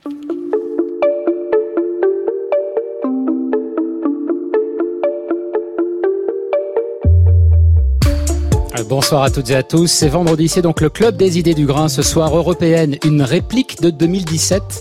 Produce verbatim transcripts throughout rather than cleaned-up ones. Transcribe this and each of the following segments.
Bonsoir à toutes et à tous. C'est vendredi, c'est donc le Club des idées du grain. Ce soir, européenne, une réplique de deux mille dix-sept.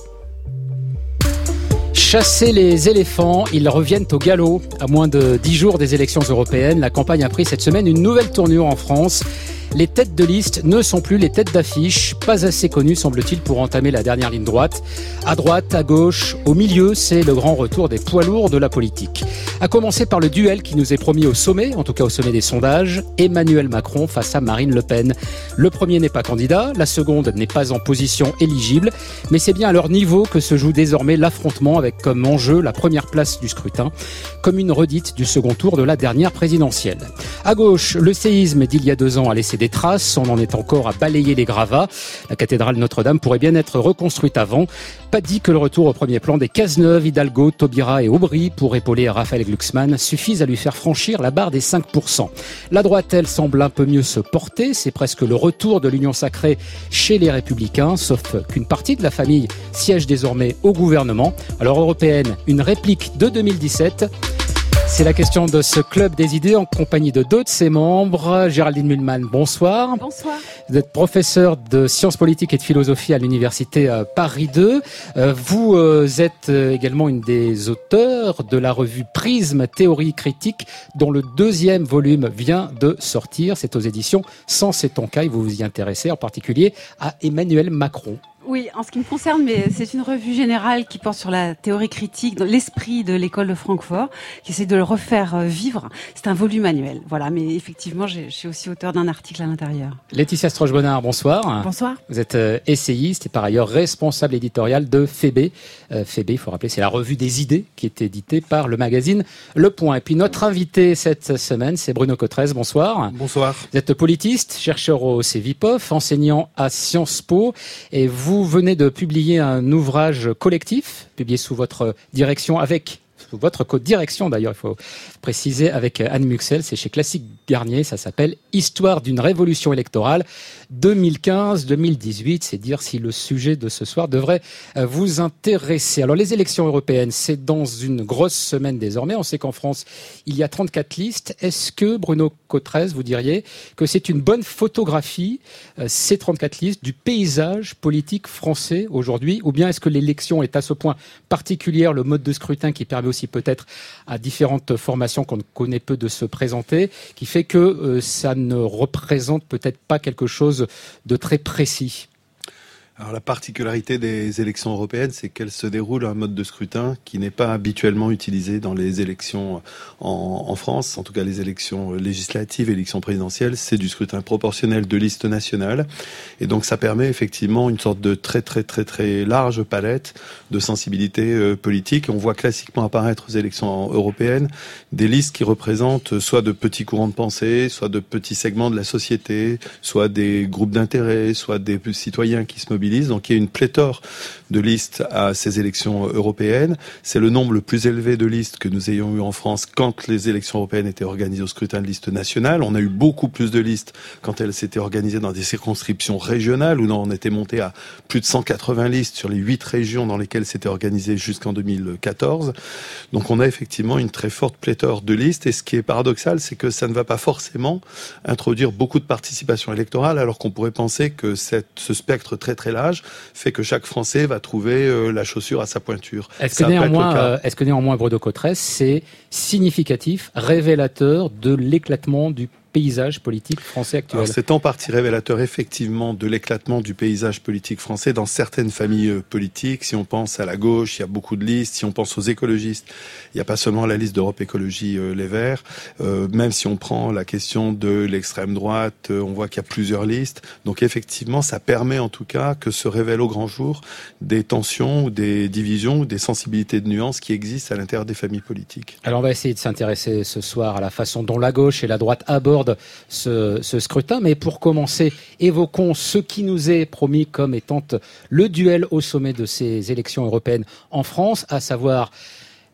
Chasser les éléphants, ils reviennent au galop. À moins de dix jours des élections européennes, la campagne a pris cette semaine une nouvelle tournure en France. Les têtes de liste ne sont plus les têtes d'affiche, pas assez connues semble-t-il pour entamer la dernière ligne droite. À droite, à gauche, au milieu, c'est le grand retour des poids lourds de la politique. À commencer par le duel qui nous est promis au sommet, en tout cas au sommet des sondages, Emmanuel Macron face à Marine Le Pen. Le premier n'est pas candidat, la seconde n'est pas en position éligible, mais c'est bien à leur niveau que se joue désormais l'affrontement avec comme enjeu la première place du scrutin, comme une redite du second tour de la dernière présidentielle. À gauche, le séisme d'il y a deux ans a laissé des traces, on en est encore à balayer les gravats. La cathédrale Notre-Dame pourrait bien être reconstruite avant. Pas dit que le retour au premier plan des Cazeneuve, Hidalgo, Taubira et Aubry pour épauler Raphaël Glucksmann suffisent à lui faire franchir la barre des cinq pour cent. La droite, elle, semble un peu mieux se porter. C'est presque le retour de l'union sacrée chez les Républicains, sauf qu'une partie de la famille siège désormais au gouvernement. Alors européenne, une réplique de deux mille dix-sept. C'est la question de ce club des idées en compagnie de deux de ses membres. Géraldine Mühlmann, bonsoir. Bonsoir. Vous êtes professeure de sciences politiques et de philosophie à l'université Paris deux. Vous êtes également une des auteurs de la revue Prisme Théorie Critique, dont le deuxième volume vient de sortir. C'est aux éditions Sens et Tonka. Vous vous y intéressez en particulier à Emmanuel Macron. Oui, en ce qui me concerne, mais c'est une revue générale qui porte sur la théorie critique, dans l'esprit de l'école de Francfort, qui essaie de le refaire vivre. C'est un volume annuel, voilà. Mais effectivement, je suis aussi auteur d'un article à l'intérieur. Laetitia Stroche-Bonnard, bonsoir. Bonsoir. Vous êtes essayiste et par ailleurs responsable éditorial de Phébé. Euh, Phébé, il faut rappeler, c'est la revue des idées qui est éditée par le magazine Le Point. Et puis notre invité cette semaine, c'est Bruno Cotrez. Bonsoir. Bonsoir. Vous êtes politiste, chercheur au C V I P O F, enseignant à Sciences Po, et vous Vous venez de publier un ouvrage collectif, publié sous votre direction avec, sous votre co-direction d'ailleurs, il faut préciser, avec Anne Muxel, c'est chez Classique Garnier, ça s'appelle « Histoire d'une révolution électorale deux mille quinze deux mille dix-huit », c'est dire si le sujet de ce soir devrait vous intéresser. Alors les élections européennes, c'est dans une grosse semaine désormais, on sait qu'en France, il y a trente-quatre listes. Est-ce que, Bruno Cotrez, vous diriez que c'est une bonne photographie, euh, ces trente-quatre listes, du paysage politique français aujourd'hui, ou bien est-ce que l'élection est à ce point particulière, le mode de scrutin qui permet aussi peut-être à différentes formations qu'on connaît peu de se présenter, qui fait que euh, ça ne représente peut-être pas quelque chose de très précis? Alors la particularité des élections européennes, c'est qu'elles se déroulent à un mode de scrutin qui n'est pas habituellement utilisé dans les élections en, en France. En tout cas, les élections législatives et élections présidentielles, c'est du scrutin proportionnel de liste nationale. Et donc ça permet effectivement une sorte de très très très très large palette de sensibilités euh, politiques. On voit classiquement apparaître aux élections européennes des listes qui représentent soit de petits courants de pensée, soit de petits segments de la société, soit des groupes d'intérêt, soit des citoyens qui se mobilisent. Donc il y a une pléthore de listes à ces élections européennes. C'est le nombre le plus élevé de listes que nous ayons eu en France quand les élections européennes étaient organisées au scrutin de liste nationale. On a eu beaucoup plus de listes quand elles s'étaient organisées dans des circonscriptions régionales, où on était monté à plus de cent quatre-vingts listes sur les huit régions dans lesquelles c'était organisé jusqu'en deux mille quatorze. Donc on a effectivement une très forte pléthore de listes. Et ce qui est paradoxal, c'est que ça ne va pas forcément introduire beaucoup de participation électorale, alors qu'on pourrait penser que cette, ce spectre très très large fait que chaque Français va trouver euh, la chaussure à sa pointure. Est-ce que, néanmoins, euh, est-ce que néanmoins, Bruno Cotrez, c'est significatif, révélateur de l'éclatement du paysage politique français actuel? Alors, c'est en partie révélateur effectivement de l'éclatement du paysage politique français dans certaines familles euh, politiques. Si on pense à la gauche, il y a beaucoup de listes. Si on pense aux écologistes, il n'y a pas seulement la liste d'Europe Écologie euh, Les Verts. Euh, même si on prend la question de l'extrême droite, euh, on voit qu'il y a plusieurs listes. Donc effectivement, ça permet en tout cas que se révèlent au grand jour des tensions ou des divisions ou des sensibilités de nuances qui existent à l'intérieur des familles politiques. Alors on va essayer de s'intéresser ce soir à la façon dont la gauche et la droite abordent Ce, ce scrutin, mais pour commencer, évoquons ce qui nous est promis comme étant le duel au sommet de ces élections européennes en France, à savoir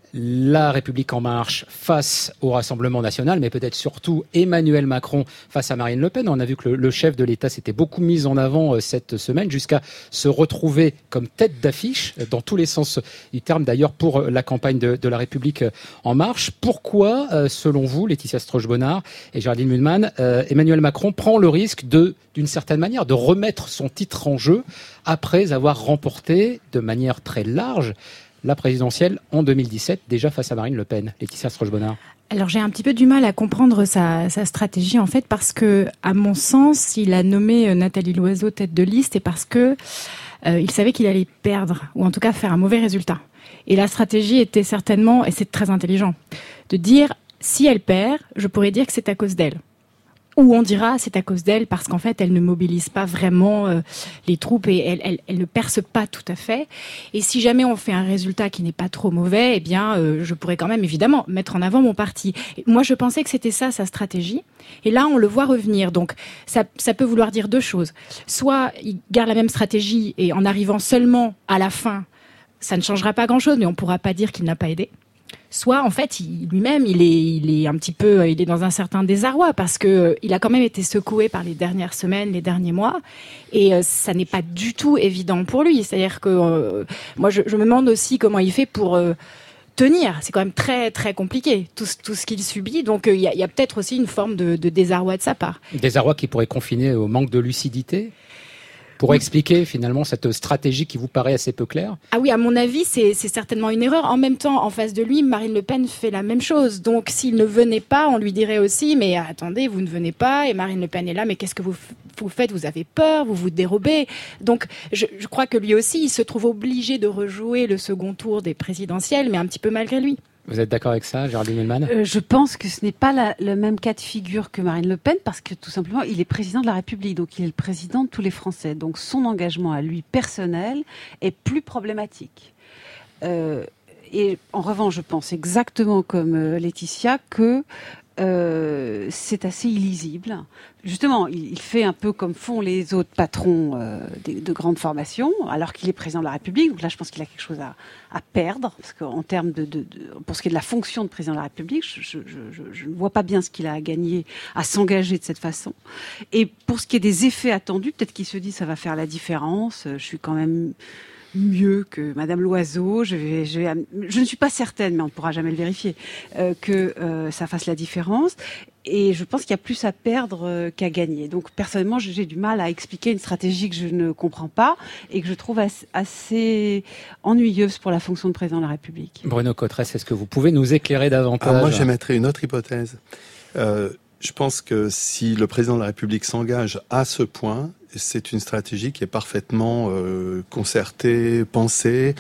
La République en marche face au Rassemblement national, mais peut-être surtout Emmanuel Macron face à Marine Le Pen. On a vu que le, le chef de l'État s'était beaucoup mis en avant euh, cette semaine, jusqu'à se retrouver comme tête d'affiche, dans tous les sens du terme d'ailleurs, pour la campagne de, de la République en marche. Pourquoi, euh, selon vous, Laetitia Stroche-Bonnard et Géraldine Mühlmann, euh, Emmanuel Macron prend le risque de, d'une certaine manière, de remettre son titre en jeu après avoir remporté de manière très large la présidentielle en deux mille dix-sept, déjà face à Marine Le Pen? Laetitia Stroche-Bonnard. Alors j'ai un petit peu du mal à comprendre sa, sa stratégie en fait, parce que à mon sens, il a nommé Nathalie Loiseau tête de liste et parce que euh, il savait qu'il allait perdre, ou en tout cas faire un mauvais résultat. Et la stratégie était certainement, et c'est très intelligent, de dire si elle perd, je pourrais dire que c'est à cause d'elle. Ou on dira c'est à cause d'elle parce qu'en fait elle ne mobilise pas vraiment euh, les troupes et elle, elle, elle ne perce pas tout à fait. Et si jamais on fait un résultat qui n'est pas trop mauvais, eh bien euh, je pourrais quand même évidemment mettre en avant mon parti. Et moi je pensais que c'était ça sa stratégie. Et là on le voit revenir. Donc ça, ça peut vouloir dire deux choses. Soit il garde la même stratégie et en arrivant seulement à la fin, ça ne changera pas grand-chose, mais on ne pourra pas dire qu'il n'a pas aidé. Soit en fait il, lui-même il est il est un petit peu il est dans un certain désarroi parce que il a quand même été secoué par les dernières semaines, les derniers mois, et euh, ça n'est pas du tout évident pour lui. C'est-à-dire que euh, moi je, je me demande aussi comment il fait pour euh, tenir. C'est quand même très très compliqué tout tout ce qu'il subit. Donc il euh, y a, y a peut-être aussi une forme de, de désarroi de sa part. Désarroi qui pourrait confiner au manque de lucidité. Pour expliquer finalement cette stratégie qui vous paraît assez peu claire? Ah oui, à mon avis, c'est, c'est certainement une erreur. En même temps, en face de lui, Marine Le Pen fait la même chose. Donc s'il ne venait pas, on lui dirait aussi, mais attendez, vous ne venez pas, et Marine Le Pen est là, mais qu'est-ce que vous, vous faites? Vous avez peur, vous vous dérobez. Donc je, je crois que lui aussi, il se trouve obligé de rejouer le second tour des présidentielles, mais un petit peu malgré lui. Vous êtes d'accord avec ça, Géraldine Mühlmann? euh, Je pense que ce n'est pas la, le même cas de figure que Marine Le Pen, parce que tout simplement, il est président de la République, donc il est le président de tous les Français. Donc son engagement à lui personnel est plus problématique. Euh, et en revanche, je pense exactement comme euh, Laetitia que Euh, c'est assez illisible. Justement, il, il fait un peu comme font les autres patrons euh, de, de grandes formations, alors qu'il est président de la République. Donc là, je pense qu'il a quelque chose à, à perdre, parce qu'en termes de, de, de, pour ce qui est de la fonction de président de la République, je, je, je, je ne vois pas bien ce qu'il a à gagner à s'engager de cette façon. Et pour ce qui est des effets attendus, peut-être qu'il se dit ça va faire la différence. Je suis quand même mieux que Madame Loiseau, je, vais, je, vais, je ne suis pas certaine, mais on ne pourra jamais le vérifier, euh, que euh, ça fasse la différence. Et je pense qu'il y a plus à perdre euh, qu'à gagner. Donc personnellement, j'ai du mal à expliquer une stratégie que je ne comprends pas et que je trouve assez, assez ennuyeuse pour la fonction de président de la République. Bruno Cotresse, est-ce que vous pouvez nous éclairer davantage? Alors moi, j'émettrais une autre hypothèse. Euh, je pense que si le président de la République s'engage à ce point, c'est une stratégie qui est parfaitement euh, concertée, pensée.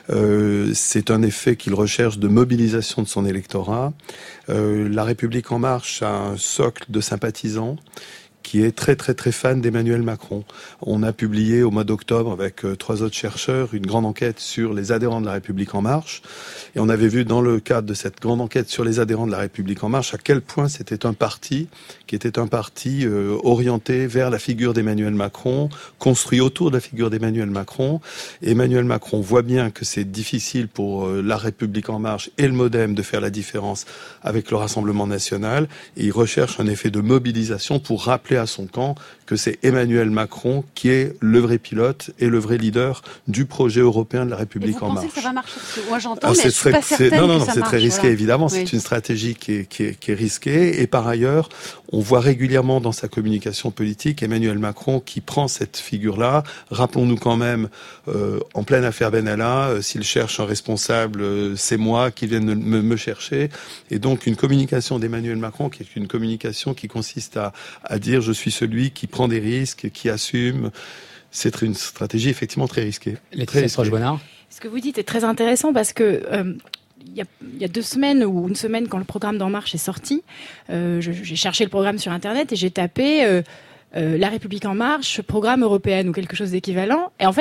Euh, c'est un effet qu'il recherche de mobilisation de son électorat. Euh, la République en marche a un socle de sympathisants qui est très très très fan d'Emmanuel Macron. On a publié au mois d'octobre avec euh, trois autres chercheurs une grande enquête sur les adhérents de la République en marche. Et on avait vu dans le cadre de cette grande enquête sur les adhérents de la République en marche à quel point c'était un parti qui était un parti euh, orienté vers la figure d'Emmanuel Macron, construit autour de la figure d'Emmanuel Macron. Et Emmanuel Macron voit bien que c'est difficile pour euh, la République en marche et le MoDem de faire la différence avec le Rassemblement national. Et il recherche un effet de mobilisation pour rappeler à son camp que c'est Emmanuel Macron qui est le vrai pilote et le vrai leader du projet européen de la République en marche. Vous pensez que ça va marcher? Parce que moi j'entends, Alors, mais je suis très, pas certaine non, non, non, que ça c'est marche, très risqué, voilà. évidemment. Oui. C'est une stratégie qui est, qui, est, qui est risquée. Et par ailleurs, on voit régulièrement dans sa communication politique Emmanuel Macron qui prend cette figure-là. Rappelons-nous quand même, euh, en pleine affaire Benalla, euh, s'il cherche un responsable, euh, c'est moi qui vienne me, me chercher. Et donc une communication d'Emmanuel Macron qui est une communication qui consiste à, à dire je suis celui qui prend des risques, qui assume. C'est une stratégie effectivement très risquée. Laetitia Stroche-Bonnard. Ce que vous dites est très intéressant parce que euh, il y a, il y a deux semaines ou une semaine quand le programme d'En Marche est sorti, euh, je, j'ai cherché le programme sur Internet et j'ai tapé euh, euh, La République En Marche, programme européen ou quelque chose d'équivalent. Et en fait, la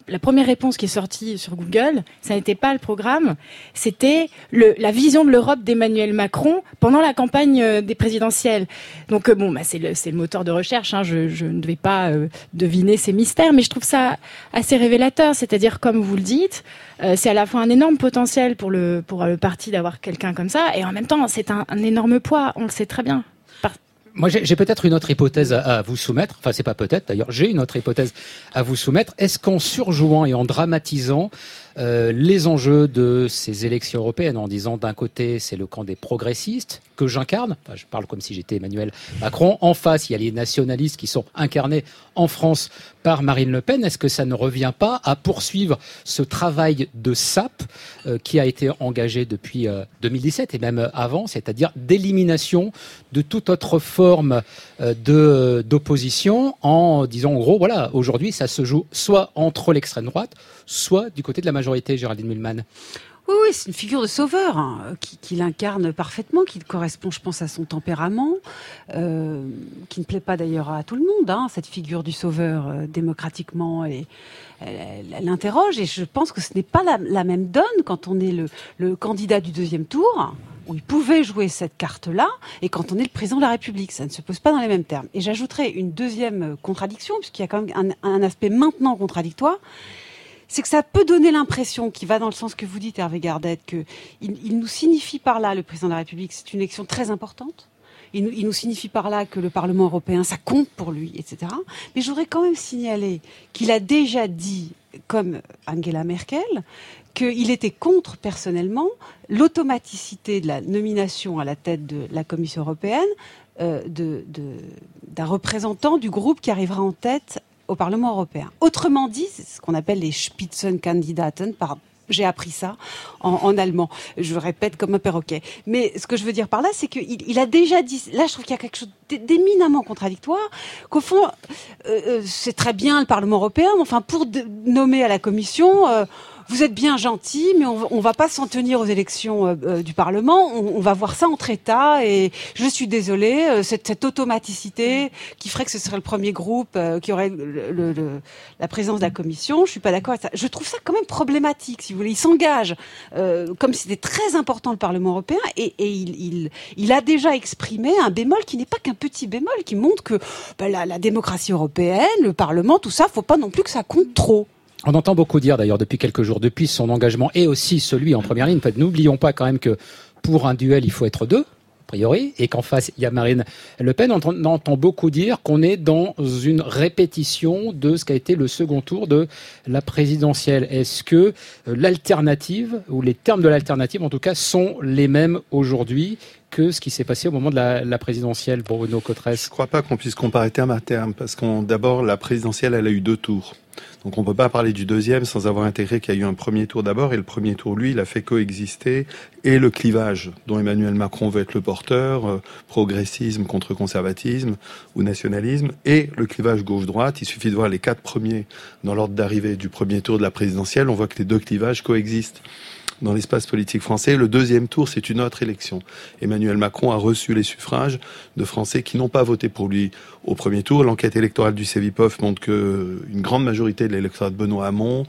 la première réponse qui est sortie sur Google, ça n'était pas le programme, c'était le, la vision de l'Europe d'Emmanuel Macron pendant la campagne des présidentielles. Donc, euh, bon, bah, c'est le, c'est le moteur de recherche, hein, je, je ne vais pas euh, deviner ces mystères, mais je trouve ça assez révélateur. C'est-à-dire, comme vous le dites, euh, c'est à la fois un énorme potentiel pour le, pour le parti d'avoir quelqu'un comme ça, et en même temps, c'est un, un énorme poids, on le sait très bien. Par... Moi, j'ai, j'ai peut-être une autre hypothèse à, à vous soumettre. Enfin, c'est pas peut-être, d'ailleurs, j'ai une autre hypothèse à vous soumettre. Est-ce qu'en surjouant et en dramatisant euh, les enjeux de ces élections européennes, en disant d'un côté, c'est le camp des progressistes que j'incarne, enfin, je parle comme si j'étais Emmanuel Macron, en face, il y a les nationalistes qui sont incarnés en France par Marine Le Pen, est-ce que ça ne revient pas à poursuivre ce travail de sape euh, qui a été engagé depuis euh, deux mille dix-sept et même avant, c'est-à-dire d'élimination de toute autre forme euh, de, d'opposition en disant en gros, voilà, aujourd'hui ça se joue soit entre l'extrême droite, soit du côté de la majorité, Géraldine Mühlmann. Oui, oui, c'est une figure de sauveur hein, qui, qui l'incarne parfaitement, qui correspond, je pense, à son tempérament, euh, qui ne plaît pas d'ailleurs à tout le monde. Hein, cette figure du sauveur euh, démocratiquement, elle, elle, elle interroge, et je pense que ce n'est pas la, la même donne quand on est le, le candidat du deuxième tour, où il pouvait jouer cette carte-là, et quand on est le président de la République. Ça ne se pose pas dans les mêmes termes. Et j'ajouterais une deuxième contradiction, puisqu'il y a quand même un, un aspect maintenant contradictoire, c'est que ça peut donner l'impression, qui va dans le sens que vous dites, Hervé Gardette, qu'il il nous signifie par là, le président de la République, c'est une élection très importante. Il nous, il nous signifie par là que le Parlement européen, ça compte pour lui, et cetera. Mais je voudrais quand même signaler qu'il a déjà dit, comme Angela Merkel, qu'il était contre, personnellement, l'automaticité de la nomination à la tête de la Commission européenne euh, de, de, d'un représentant du groupe qui arrivera en tête au Parlement européen. Autrement dit, c'est ce qu'on appelle les Spitzenkandidaten, par j'ai appris ça en, en allemand. Je répète comme un perroquet. Mais ce que je veux dire par là, c'est qu'il il a déjà dit... Là, je trouve qu'il y a quelque chose d'éminemment contradictoire, qu'au fond, euh, c'est très bien le Parlement européen, mais enfin, pour de, nommer à la Commission... Euh, vous êtes bien gentil, mais on ne va pas s'en tenir aux élections euh, du Parlement. On, on va voir ça entre États. Et je suis désolée, euh, cette, cette automaticité qui ferait que ce serait le premier groupe euh, qui aurait le, le, le, la présidence de la Commission, je suis pas d'accord avec ça. Je trouve ça quand même problématique, si vous voulez. Il s'engage euh, comme si c'était très important le Parlement européen, et, et il, il, il a déjà exprimé un bémol qui n'est pas qu'un petit bémol, qui montre que ben, la, la démocratie européenne, le Parlement, tout ça, faut pas non plus que ça compte trop. On entend beaucoup dire d'ailleurs depuis quelques jours, depuis son engagement et aussi celui en première ligne. En fait, n'oublions pas quand même que pour un duel, il faut être deux, a priori, et qu'en face, il y a Marine Le Pen. On entend beaucoup dire qu'on est dans une répétition de ce qu'a été le second tour de la présidentielle. Est-ce que l'alternative, ou les termes de l'alternative en tout cas, sont les mêmes aujourd'hui que ce qui s'est passé au moment de la, la présidentielle, Bruno Cotresse? Je ne crois pas qu'on puisse comparer terme à terme, parce qu'on d'abord, la présidentielle, elle a eu deux tours. Donc on ne peut pas parler du deuxième sans avoir intégré qu'il y a eu un premier tour d'abord, et le premier tour, lui, il a fait coexister et le clivage dont Emmanuel Macron veut être le porteur, euh, progressisme contre conservatisme ou nationalisme, et le clivage gauche-droite. Il suffit de voir les quatre premiers dans l'ordre d'arrivée du premier tour de la présidentielle, on voit que les deux clivages coexistent dans l'espace politique français. Le deuxième tour, c'est une autre élection. Emmanuel Macron a reçu les suffrages de Français qui n'ont pas voté pour lui au premier tour. L'enquête électorale du Cevipof montre que une grande majorité de l'électorat de Benoît Hamon,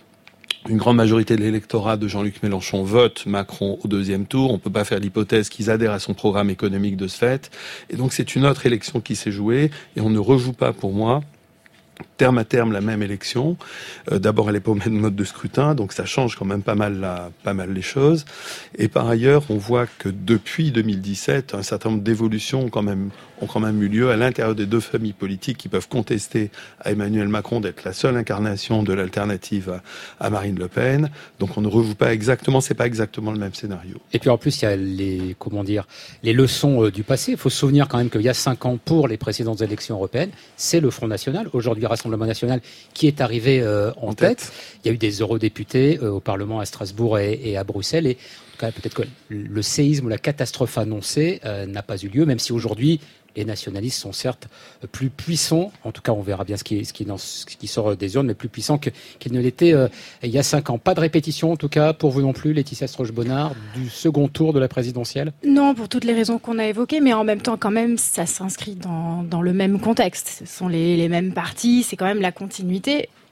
une grande majorité de l'électorat de Jean-Luc Mélenchon vote Macron au deuxième tour. On peut pas faire l'hypothèse qu'ils adhèrent à son programme économique de ce fait. Et donc c'est une autre élection qui s'est jouée, et on ne rejoue pas, pour moi, terme à terme la même élection. Euh, d'abord, elle n'est pas au même mode de scrutin, donc ça change quand même pas mal, la, pas mal les choses. Et par ailleurs, on voit que depuis deux mille dix-sept, un certain nombre d'évolutions ont quand même, ont quand même eu lieu à l'intérieur des deux familles politiques qui peuvent contester à Emmanuel Macron d'être la seule incarnation de l'alternative à, à Marine Le Pen. Donc on ne rejoue pas exactement, c'est pas exactement le même scénario. Et puis en plus, il y a les, comment dire, les leçons euh, du passé. Il faut se souvenir quand même qu'il y a cinq ans, pour les précédentes élections européennes, c'est le Front National, aujourd'hui Rassemblement National, qui est arrivé euh, en, en tête. tête. Il y a eu des eurodéputés euh, au Parlement à Strasbourg et, et à Bruxelles. Et en tout cas, peut-être que le séisme ou la catastrophe annoncée euh, n'a pas eu lieu, même si aujourd'hui, les nationalistes sont certes plus puissants, en tout cas on verra bien ce qui, ce qui, dans, ce qui sort des urnes, mais plus puissants que, qu'ils ne l'étaient euh, il y a cinq ans. Pas de répétition en tout cas pour vous non plus, Laetitia Stroche-Bonnard, du second tour de la présidentielle? Non, pour toutes les raisons qu'on a évoquées, mais en même temps quand même ça s'inscrit dans, dans le même contexte. Ce sont les, les mêmes partis, c'est quand même la continuité.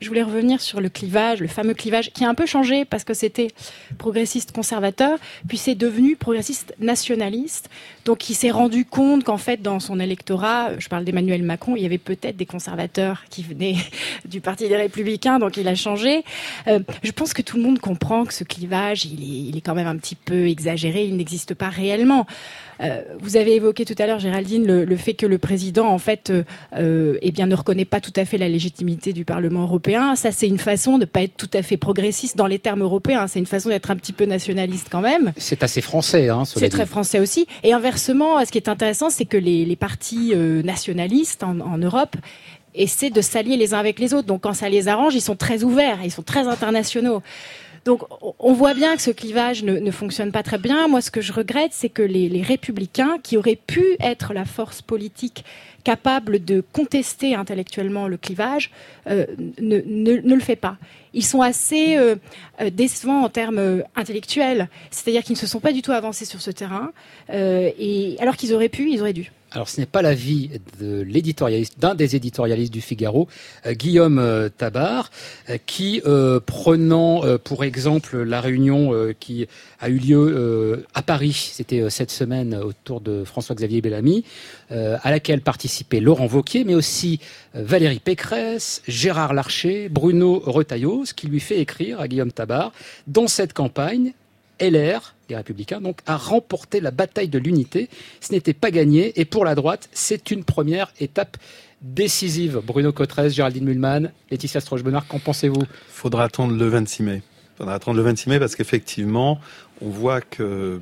je voulais revenir sur le clivage, le fameux clivage qui a un peu changé parce que c'était progressiste conservateur, puis c'est devenu progressiste nationaliste. Donc il s'est rendu compte qu'en fait dans son électorat, je parle d'Emmanuel Macron, il y avait peut-être des conservateurs qui venaient du Parti des Républicains, donc il a changé. Euh, je pense que tout le monde comprend que ce clivage, il est, il est quand même un petit peu exagéré, il n'existe pas réellement. Euh, vous avez évoqué tout à l'heure, Géraldine, le, le fait que le président, en fait, euh, eh bien, ne reconnaît pas tout à fait la légitimité du Parlement européen. Ça, c'est une façon de ne pas être tout à fait progressiste dans les termes européens. C'est une façon d'être un petit peu nationaliste quand même. C'est assez français, hein. C'est très français aussi. Et inversement, ce qui est intéressant, c'est que les, les partis euh, nationalistes en, en Europe essaient de s'allier les uns avec les autres. Donc, quand ça les arrange, ils sont très ouverts, ils sont très internationaux. Donc, on voit bien que ce clivage ne, ne fonctionne pas très bien. Moi, ce que je regrette, c'est que les, les républicains, qui auraient pu être la force politique capable de contester intellectuellement le clivage, euh, ne, ne, ne le fait pas. Ils sont assez euh, décevants en termes euh, intellectuels, c'est-à-dire qu'ils ne se sont pas du tout avancés sur ce terrain, euh, et alors qu'ils auraient pu, ils auraient dû. Alors, ce n'est pas l'avis de l'éditorialiste, d'un des éditorialistes du Figaro, euh, Guillaume euh, Tabar, euh, qui, euh, prenant euh, pour exemple la réunion euh, qui a eu lieu euh, à Paris, c'était euh, cette semaine autour de François-Xavier Bellamy, euh, à laquelle participaient Laurent Wauquiez, mais aussi euh, Valérie Pécresse, Gérard Larcher, Bruno Retailleau, ce qui lui fait écrire à Guillaume Tabar, dans cette campagne, L R, les Républicains, donc, a remporté la bataille de l'unité. Ce n'était pas gagné. Et pour la droite, c'est une première étape décisive. Bruno Cotresse, Géraldine Mühlmann, Laetitia Stroche-Bonnard, qu'en pensez-vous ? Il faudra attendre le vingt-six mai. Il faudra attendre le vingt-six mai parce qu'effectivement, on voit que euh,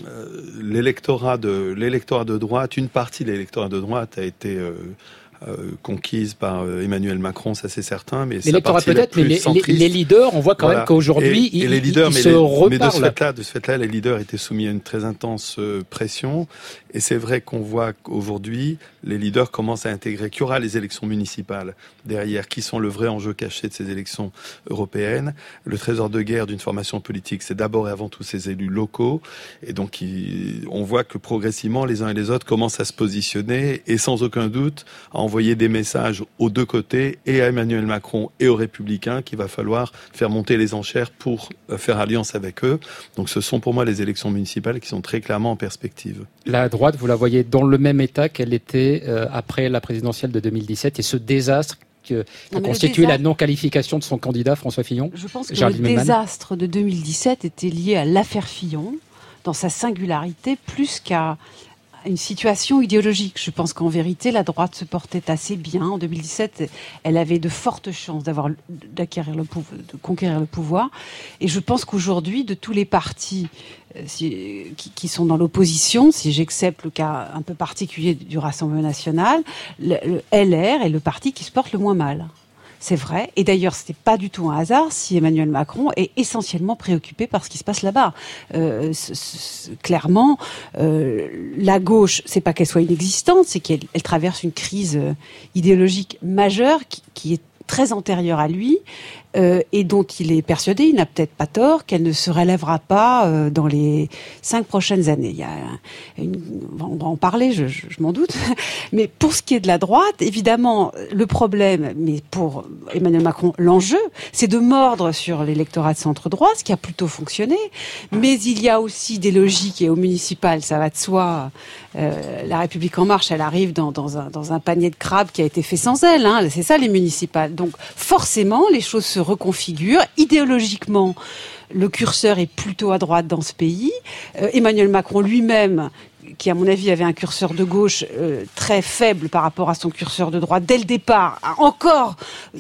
l'électorat de, l'électorat de droite, une partie de l'électorat de droite a été... Euh, Euh, conquise par euh, Emmanuel Macron, ça c'est certain, mais l'électorat peut-être, mais les, les, les leaders, on voit quand voilà. même qu'aujourd'hui, et, et ils, les leaders, ils mais se les, reparlent. Mais de ce fait-là, de ce fait-là, les leaders étaient soumis à une très intense euh, pression, et c'est vrai qu'on voit qu'aujourd'hui, les leaders commencent à intégrer qu'il y aura les élections municipales derrière, qui sont le vrai enjeu caché de ces élections européennes. Le trésor de guerre d'une formation politique, c'est d'abord et avant tout ces élus locaux, et donc il, on voit que progressivement, les uns et les autres commencent à se positionner, et sans aucun doute, à envoyer des messages aux deux côtés, et à Emmanuel Macron et aux Républicains, qu'il va falloir faire monter les enchères pour faire alliance avec eux. Donc ce sont pour moi les élections municipales qui sont très clairement en perspective. La droite, vous la voyez dans le même état qu'elle était euh, après la présidentielle de deux mille dix-sept, et ce désastre que, que constituait désastre... la non-qualification de son candidat, François Fillon. Je pense que Géraldine le Mühlmann. Désastre de deux mille dix-sept était lié à l'affaire Fillon, dans sa singularité, plus qu'à une situation idéologique. Je pense qu'en vérité, la droite se portait assez bien. En deux mille dix-sept, elle avait de fortes chances d'avoir, d'acquérir le pouvoir, de conquérir le pouvoir. Et je pense qu'aujourd'hui, de tous les partis euh, si, qui, qui sont dans l'opposition, si j'accepte le cas un peu particulier du Rassemblement national, le, le L R est le parti qui se porte le moins mal. C'est vrai. Et d'ailleurs, c'était pas du tout un hasard si Emmanuel Macron est essentiellement préoccupé par ce qui se passe là-bas. Euh, c- c- clairement, euh, la gauche, c'est pas qu'elle soit inexistante, c'est qu'elle elle traverse une crise idéologique majeure qui, qui est très antérieure à lui, euh, et dont il est persuadé, il n'a peut-être pas tort, qu'elle ne se relèvera pas euh, dans les cinq prochaines années. Il y a une, on va en parler, je, je, je m'en doute. Mais pour ce qui est de la droite, évidemment, le problème, mais pour Emmanuel Macron, l'enjeu, c'est de mordre sur l'électorat de centre-droit, ce qui a plutôt fonctionné. Mais il y a aussi des logiques, et au municipal, ça va de soi. Euh, la République en marche, elle arrive dans, dans, un, dans un panier de crabes qui a été fait sans elle. Hein. C'est ça, les municipales. Donc, forcément, les choses se reconfigurent. Idéologiquement, le curseur est plutôt à droite dans ce pays. Euh, Emmanuel Macron lui-même, qui à mon avis avait un curseur de gauche euh, très faible par rapport à son curseur de droite, dès le départ, a encore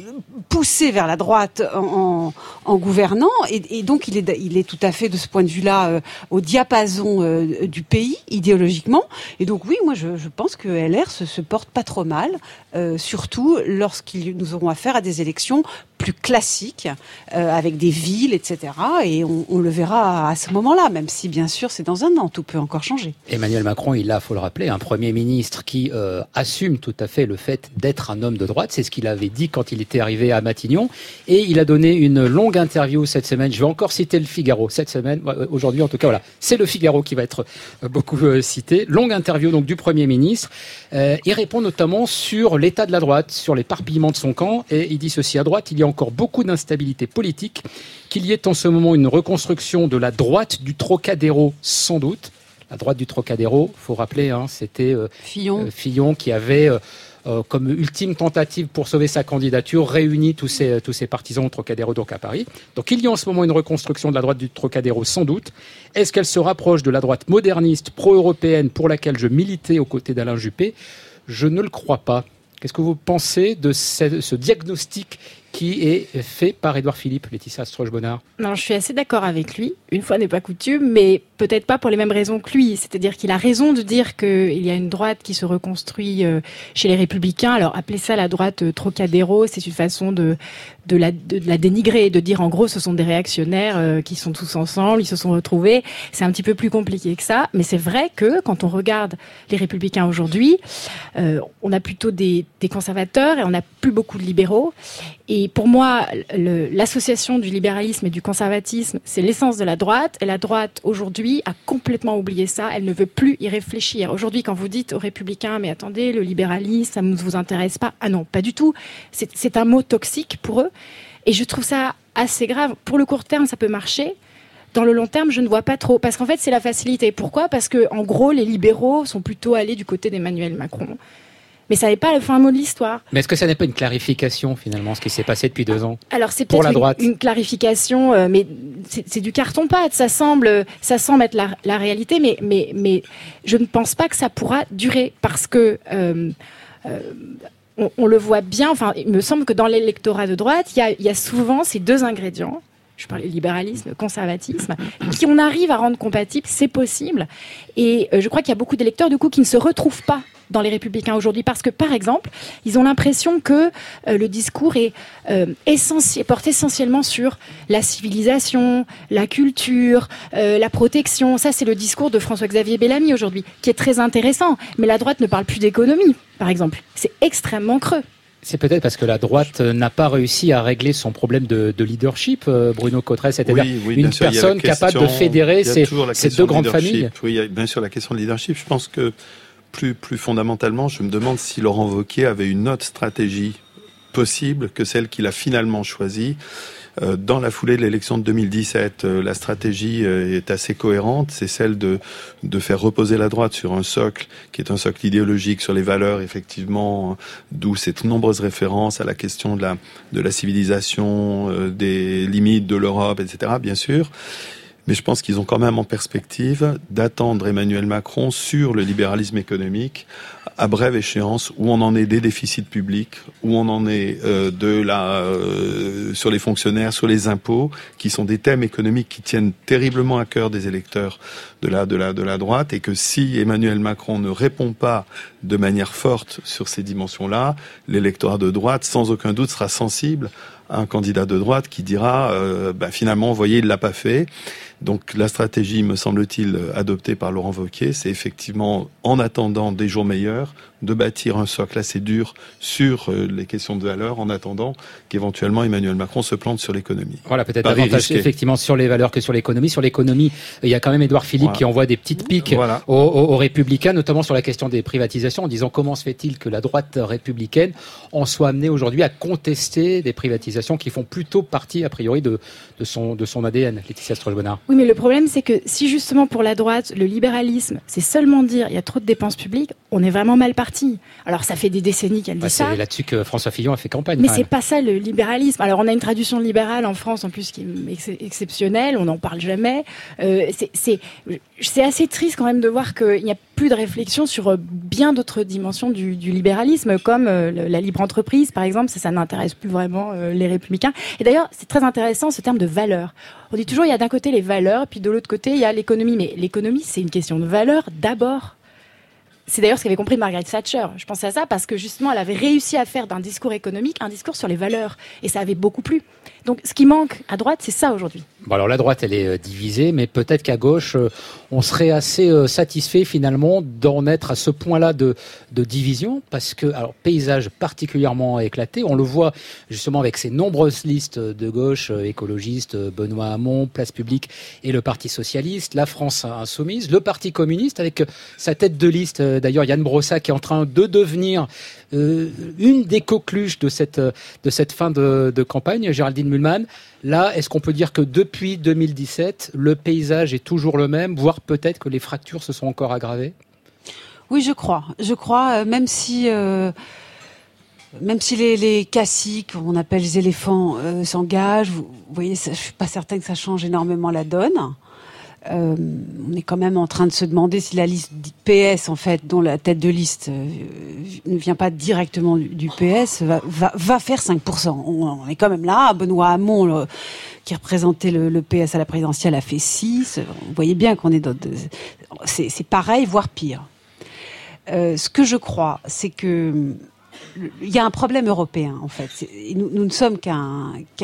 poussé vers la droite en, en, en gouvernant, et, et donc il est, il est tout à fait de ce point de vue-là euh, au diapason euh, du pays, idéologiquement. Et donc oui, moi je, je pense que L R se, se porte pas trop mal, euh, surtout lorsqu'ils nous auront affaire à des élections plus classiques, euh, avec des villes, et cetera. Et on, on le verra à ce moment-là, même si bien sûr c'est dans un an, tout peut encore changer. Emmanuel Macron, il a, faut le rappeler, un Premier ministre qui euh, assume tout à fait le fait d'être un homme de droite. C'est ce qu'il avait dit quand il était arrivé à Matignon. Et il a donné une longue interview cette semaine. Je vais encore citer le Figaro cette semaine. Aujourd'hui, en tout cas, voilà, c'est le Figaro qui va être beaucoup euh, cité. Longue interview donc du Premier ministre. Euh, il répond notamment sur l'état de la droite, sur l'éparpillement de son camp. Et il dit ceci: à droite, il y a encore encore beaucoup d'instabilité politique, qu'il y ait en ce moment une reconstruction de la droite du Trocadéro, sans doute. La droite du Trocadéro, faut rappeler, hein, c'était euh, Fillon. Euh, Fillon qui avait euh, euh, comme ultime tentative pour sauver sa candidature réuni tous ses tous ses partisans au Trocadéro, donc à Paris. Donc il y a en ce moment une reconstruction de la droite du Trocadéro, sans doute. Est-ce qu'elle se rapproche de la droite moderniste pro-européenne pour laquelle je militais aux côtés d'Alain Juppé ? Je ne le crois pas. Qu'est-ce que vous pensez de ce, ce diagnostic qui est fait par Édouard Philippe, Laetitia Stroche-Bonnard ? Non, je suis assez d'accord avec lui. Une fois n'est pas coutume, mais peut-être pas pour les mêmes raisons que lui. C'est-à-dire qu'il a raison de dire qu'il y a une droite qui se reconstruit chez les Républicains. Alors, appeler ça la droite Trocadéro, c'est une façon de, de, la, de, de la dénigrer, de dire en gros ce sont des réactionnaires euh, qui sont tous ensemble, ils se sont retrouvés. C'est un petit peu plus compliqué que ça. Mais c'est vrai que quand on regarde les Républicains aujourd'hui, euh, on a plutôt des, des conservateurs et on n'a plus beaucoup de libéraux. Et pour moi, le, l'association du libéralisme et du conservatisme, c'est l'essence de la droite. Et la droite, aujourd'hui, a complètement oublié ça. Elle ne veut plus y réfléchir. Aujourd'hui, quand vous dites aux Républicains, mais attendez, le libéralisme, ça ne vous intéresse pas. Ah non, pas du tout. C'est, c'est un mot toxique pour eux. Et je trouve ça assez grave. Pour le court terme, ça peut marcher. Dans le long terme, je ne vois pas trop. Parce qu'en fait, c'est la facilité. Pourquoi ? Parce que, en gros, les libéraux sont plutôt allés du côté d'Emmanuel Macron. Mais ça n'est pas le fin mot de l'histoire. Mais est-ce que ça n'est pas une clarification, finalement, ce qui s'est passé depuis deux ans ? Alors, c'est pour peut-être la droite. Une, une clarification, euh, mais c'est, c'est du carton-pâte. Ça semble, ça semble être la, la réalité, mais, mais, mais je ne pense pas que ça pourra durer. Parce que euh, euh, on, on le voit bien, enfin, il me semble que dans l'électorat de droite, il y a, il y a souvent ces deux ingrédients. Je parlais libéralisme, conservatisme, qui on arrive à rendre compatibles, c'est possible. Et euh, je crois qu'il y a beaucoup d'électeurs, du coup, qui ne se retrouvent pas dans les Républicains aujourd'hui, parce que, par exemple, ils ont l'impression que euh, le discours est euh, essentiel, porte essentiellement sur la civilisation, la culture, euh, la protection. Ça, c'est le discours de François-Xavier Bellamy aujourd'hui, qui est très intéressant. Mais la droite ne parle plus d'économie, par exemple. C'est extrêmement creux. C'est peut-être parce que la droite n'a pas réussi à régler son problème de, de leadership, Bruno Cotteret, c'est-à-dire oui, oui, une sûr, personne question, capable de fédérer ces, ces deux grandes familles. Oui, il y a bien sûr la question de leadership. Je pense que plus, plus fondamentalement, je me demande si Laurent Wauquiez avait une autre stratégie possible que celle qu'il a finalement choisie. Dans la foulée de l'élection de deux mille dix-sept, la stratégie est assez cohérente. C'est celle de, de faire reposer la droite sur un socle qui est un socle idéologique, sur les valeurs, effectivement, d'où cette nombreuse référence à la question de la, de la civilisation, des limites de l'Europe, et cetera, bien sûr. Mais je pense qu'ils ont quand même en perspective d'attendre Emmanuel Macron sur le libéralisme économique à brève échéance, où on en est des déficits publics, où on en est euh, de la euh, sur les fonctionnaires, sur les impôts, qui sont des thèmes économiques qui tiennent terriblement à cœur des électeurs de la de la de la droite, et que si Emmanuel Macron ne répond pas de manière forte sur ces dimensions-là, l'électorat de droite, sans aucun doute, sera sensible à un candidat de droite qui dira euh, bah, finalement, vous voyez, il l'a pas fait. Donc la stratégie, me semble-t-il, adoptée par Laurent Wauquiez, c'est effectivement, en attendant des jours meilleurs, de bâtir un socle assez dur sur euh, les questions de valeur, en attendant qu'éventuellement Emmanuel Macron se plante sur l'économie. Voilà, peut-être davantage effectivement sur les valeurs que sur l'économie. Sur l'économie, il y a quand même Édouard Philippe voilà. qui envoie des petites piques voilà. aux, aux, aux Républicains, notamment sur la question des privatisations, en disant comment se fait-il que la droite républicaine en soit amenée aujourd'hui à contester des privatisations qui font plutôt partie, a priori, de, de, son, de son A D N. Laetitia Stroche-Bonnard. Oui, mais le problème, c'est que si justement pour la droite, le libéralisme, c'est seulement dire il y a trop de dépenses publiques, on est vraiment mal parti. Alors ça fait des décennies qu'elle dit bah, ça. C'est là-dessus que François Fillon a fait campagne. Mais c'est pas ça le libéralisme. Alors on a une tradition libérale en France en plus qui est ex- exceptionnelle, on n'en parle jamais. Euh, c'est, c'est, c'est assez triste quand même de voir qu'il n'y a plus de réflexion sur bien d'autres dimensions du, du libéralisme, comme euh, la libre entreprise par exemple. Ça, ça n'intéresse plus vraiment euh, les Républicains. Et d'ailleurs, c'est très intéressant ce terme de valeur. On dit toujours il y a d'un côté les valeurs, puis de l'autre côté il y a l'économie. Mais l'économie, c'est une question de valeur d'abord. C'est d'ailleurs ce qu'avait compris Margaret Thatcher. Je pense à ça parce que justement, elle avait réussi à faire d'un discours économique un discours sur les valeurs. Et ça avait beaucoup plu. Donc, ce qui manque à droite, c'est ça aujourd'hui. Bon, alors la droite, elle est euh, divisée, mais peut-être qu'à gauche, euh, on serait assez euh, satisfait finalement d'en être à ce point-là de, de division, parce que, alors, paysage particulièrement éclaté, on le voit justement avec ces nombreuses listes de gauche, euh, écologistes, euh, Benoît Hamon, Place Publique et le Parti Socialiste, la France Insoumise, le Parti Communiste avec euh, sa tête de liste, euh, euh, d'ailleurs Yann Brossa qui est en train de devenir euh, une des coqueluches de cette de cette fin de, de campagne. Géraldine Mühlmann, là, est-ce qu'on peut dire que depuis deux mille dix-sept, le paysage est toujours le même, voire peut-être que les fractures se sont encore aggravées? Oui, je crois. Je crois, euh, même si euh, même si les, les caciques, on appelle les éléphants, euh, s'engagent, vous, vous voyez, ça, je suis pas certaine que ça change énormément la donne. Euh, on est quand même en train de se demander si la liste P S, en fait, dont la tête de liste euh, ne vient pas directement du, du P S, va, va, va faire cinq pour cent. On, on est quand même là. Benoît Hamon, le, qui représentait le, le P S à la présidentielle, a fait six. Vous voyez bien qu'on est dans... De, c'est, c'est pareil, voire pire. Euh, ce que je crois, c'est que il y a un problème européen, en fait. C'est, nous, nous ne sommes qu'un... qu'un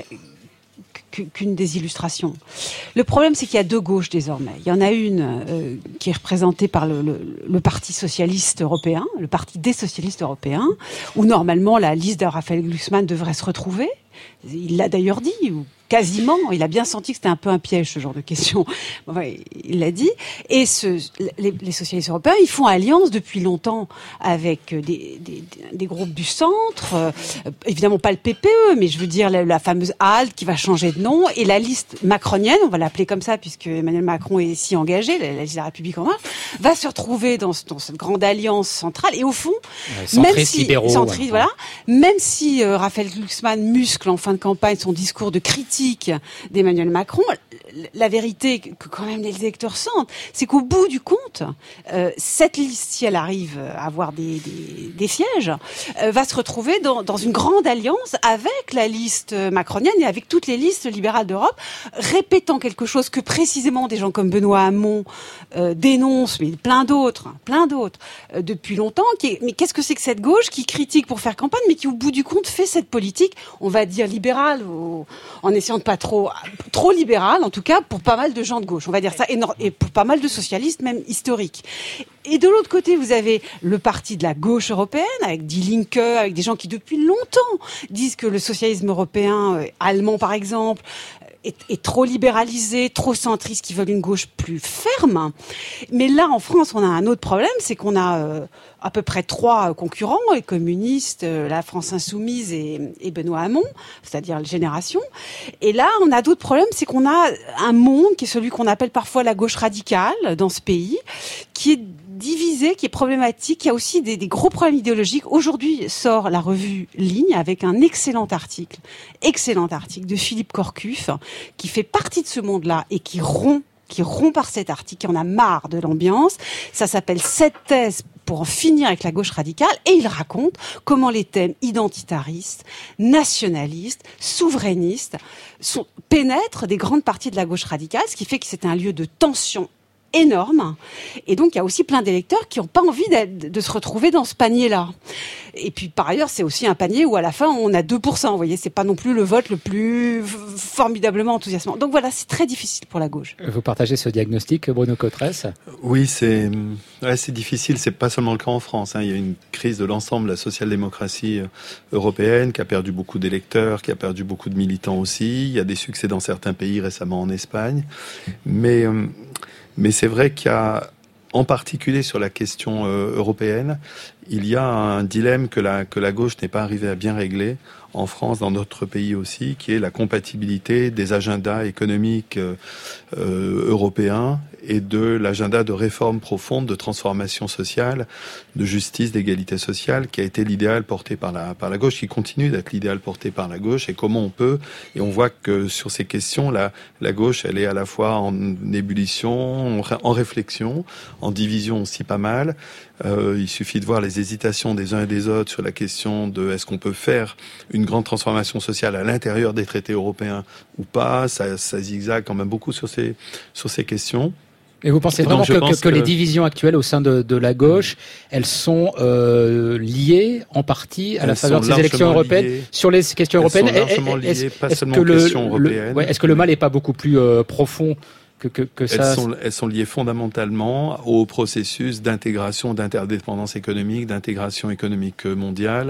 qu'une des illustrations. Le problème, c'est qu'il y a deux gauches désormais. Il y en a une euh, qui est représentée par le, le, le Parti socialiste européen, le Parti des socialistes européens, où normalement la liste de Raphaël Glucksmann devrait se retrouver. Il l'a d'ailleurs dit, ou quasiment. Il a bien senti que c'était un peu un piège, ce genre de question. Enfin, il l'a dit. Et ce, les, les socialistes européens, ils font alliance depuis longtemps avec des, des, des groupes du centre. Euh, évidemment pas le P P E, mais je veux dire la, la fameuse HALT qui va changer de nom. Et la liste macronienne, on va l'appeler comme ça puisque Emmanuel Macron est si engagé, la, la liste de la République en marche, va se retrouver dans, dans cette grande alliance centrale. Et au fond, ouais, même si libéraux, centriste, ouais. voilà, même si euh, Raphaël Glucksmann muscle en fin de campagne son discours de critique d'Emmanuel Macron, la vérité que quand même les électeurs sentent, c'est qu'au bout du compte, euh, cette liste, si elle arrive à avoir des, des, des sièges, euh, va se retrouver dans, dans une grande alliance avec la liste macronienne et avec toutes les listes libérales d'Europe, répétant quelque chose que précisément des gens comme Benoît Hamon euh, dénoncent, mais plein d'autres, plein d'autres, euh, depuis longtemps. Qui est, mais qu'est-ce que c'est que cette gauche qui critique pour faire campagne, mais qui au bout du compte fait cette politique, on va dire libérale, ou, en essayant de pas trop, trop libérale, en tout cas pour pas mal de gens de gauche, on va dire ça, et, et pour pas mal de socialistes même historiques. Et de l'autre côté, vous avez le parti de la gauche européenne, avec Die Linke, avec des gens qui depuis longtemps disent que le socialisme européen, euh, allemand par exemple, est, est trop libéralisé, trop centriste, qui veulent une gauche plus ferme. Mais là, en France, on a un autre problème, c'est qu'on a euh, à peu près trois concurrents, les communistes, euh, la France insoumise et, et Benoît Hamon, c'est-à-dire la génération. Et là, on a d'autres problèmes, c'est qu'on a un monde qui est celui qu'on appelle parfois la gauche radicale dans ce pays, qui est divisé, qui est problématique, qui a aussi des, des gros problèmes idéologiques. Aujourd'hui sort la revue Ligne avec un excellent article, excellent article de Philippe Corcuff, qui fait partie de ce monde-là et qui rompt, qui rompt par cet article, qui en a marre de l'ambiance. Ça s'appelle « Sept thèses pour en finir avec la gauche radicale » et il raconte comment les thèmes identitaristes, nationalistes, souverainistes sont, pénètrent des grandes parties de la gauche radicale, ce qui fait que c'est un lieu de tension énorme. Et donc, il y a aussi plein d'électeurs qui n'ont pas envie de, de se retrouver dans ce panier-là. Et puis, par ailleurs, c'est aussi un panier où, à la fin, on a deux pour cent. Vous voyez, c'est pas non plus le vote le plus formidablement enthousiasmant. Donc voilà, c'est très difficile pour la gauche. Vous partagez ce diagnostic, Bruno Cotresse? Oui, c'est, ouais, c'est difficile. C'est pas seulement le cas en France, hein. Il y a une crise de l'ensemble de la social-démocratie européenne qui a perdu beaucoup d'électeurs, qui a perdu beaucoup de militants aussi. Il y a des succès dans certains pays, récemment en Espagne. Mais, euh, Mais c'est vrai qu'il y a, en particulier sur la question euh, européenne, il y a un dilemme que la, que la gauche n'est pas arrivée à bien régler en France, dans notre pays aussi, qui est la compatibilité des agendas économiques euh, euh, européens et de l'agenda de réforme profonde, de transformation sociale, de justice, d'égalité sociale, qui a été l'idéal porté par la, par la gauche, qui continue d'être l'idéal porté par la gauche, et comment on peut, et on voit que sur ces questions, la, la gauche, elle est à la fois en ébullition, en réflexion, en division aussi pas mal. Euh, il suffit de voir les hésitations des uns et des autres sur la question de est-ce qu'on peut faire une grande transformation sociale à l'intérieur des traités européens ou pas. Ça, ça zigzague quand même beaucoup sur ces, sur ces questions. Et vous pensez vraiment que, que, que, que les divisions actuelles au sein de, de la gauche, elles sont euh, liées en partie à la faveur de ces élections européennes liées. Sur les questions européennes? Elles sont largement liées, est-ce, pas est-ce seulement que aux le, questions européennes. Le, ouais, est-ce que le mal n'est pas beaucoup plus euh, profond que, que, que ça? Elles sont, elles sont liées fondamentalement au processus d'intégration, d'interdépendance économique, d'intégration économique mondiale,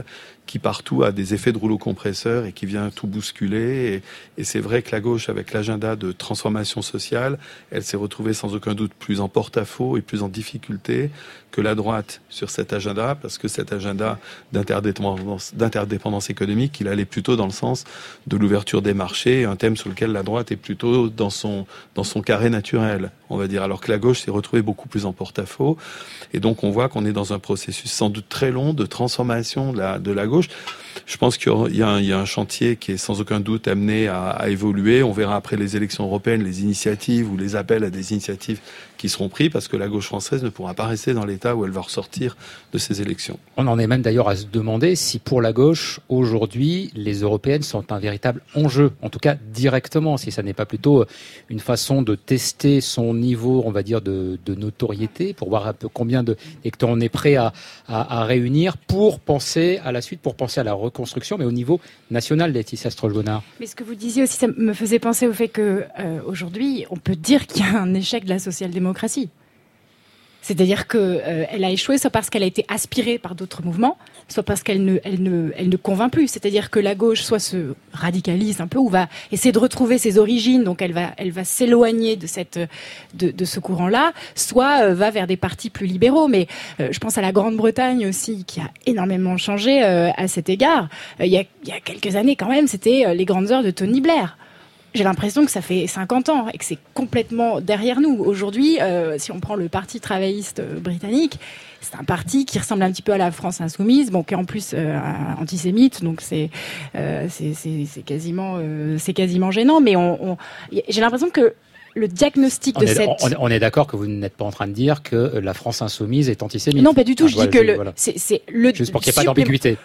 qui partout a des effets de rouleau compresseur et qui vient tout bousculer. Et, et c'est vrai que la gauche, avec l'agenda de transformation sociale, elle s'est retrouvée sans aucun doute plus en porte-à-faux et plus en difficulté que la droite sur cet agenda, parce que cet agenda d'interdépendance, d'interdépendance économique, il allait plutôt dans le sens de l'ouverture des marchés, un thème sur lequel la droite est plutôt dans son, dans son carré naturel, on va dire, alors que la gauche s'est retrouvée beaucoup plus en porte-à-faux. Et donc on voit qu'on est dans un processus sans doute très long de transformation de la, de la gauche. Je pense qu'il y a, un, il y a un chantier qui est sans aucun doute amené à, à évoluer. On verra après les élections européennes les initiatives ou les appels à des initiatives qui seront pris, parce que la gauche française ne pourra pas rester dans l'état où elle va ressortir de ces élections. On en est même d'ailleurs à se demander si pour la gauche, aujourd'hui, les européennes sont un véritable enjeu, en tout cas directement, si ça n'est pas plutôt une façon de tester son niveau, on va dire, de, de notoriété, pour voir un peu combien de électeurs on est prêt à, à, à réunir pour penser à la suite, pour penser à la reconstruction, mais au niveau national, Laetitia Stroll-Bonnard. Mais ce que vous disiez aussi, ça me faisait penser au fait que euh, aujourd'hui, on peut dire qu'il y a un échec de la social-démocratie. C'est-à-dire qu'elle euh, a échoué soit parce qu'elle a été aspirée par d'autres mouvements, soit parce qu'elle ne, elle ne, elle ne convainc plus. C'est-à-dire que la gauche soit se radicalise un peu ou va essayer de retrouver ses origines, donc elle va, elle va s'éloigner de cette, de, de ce courant-là, soit euh, va vers des partis plus libéraux. Mais euh, je pense à la Grande-Bretagne aussi, qui a énormément changé euh, à cet égard. Euh, il y a, il y a quelques années quand même, c'était euh, les grandes heures de Tony Blair. J'ai l'impression que ça fait cinquante ans et que c'est complètement derrière nous. Aujourd'hui, euh, si on prend le Parti travailliste britannique, c'est un parti qui ressemble un petit peu à la France insoumise, bon, qui est en plus euh, antisémite, donc c'est, euh, c'est, c'est, c'est quasiment, euh, c'est quasiment gênant. Mais on, on, j'ai l'impression que le diagnostic on de est, cette... On est, on est d'accord que vous n'êtes pas en train de dire que la France insoumise est antisémite. Non, pas du tout. Ah, je voilà, dis que je, le, voilà. c'est, c'est le... Juste pour qu'il n'y ait pas d'ambiguïté.